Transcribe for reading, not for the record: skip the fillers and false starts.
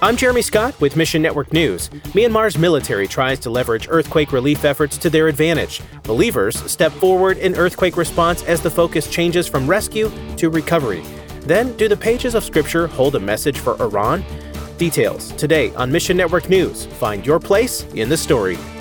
I'm Jeremy Scott with Mission Network News. Myanmar's military tries to leverage earthquake relief efforts to their advantage. Believers step forward in earthquake response as the focus changes from rescue to recovery. Then, do the pages of Scripture hold a message for Iran? Details today on Mission Network News. Find your place in the story.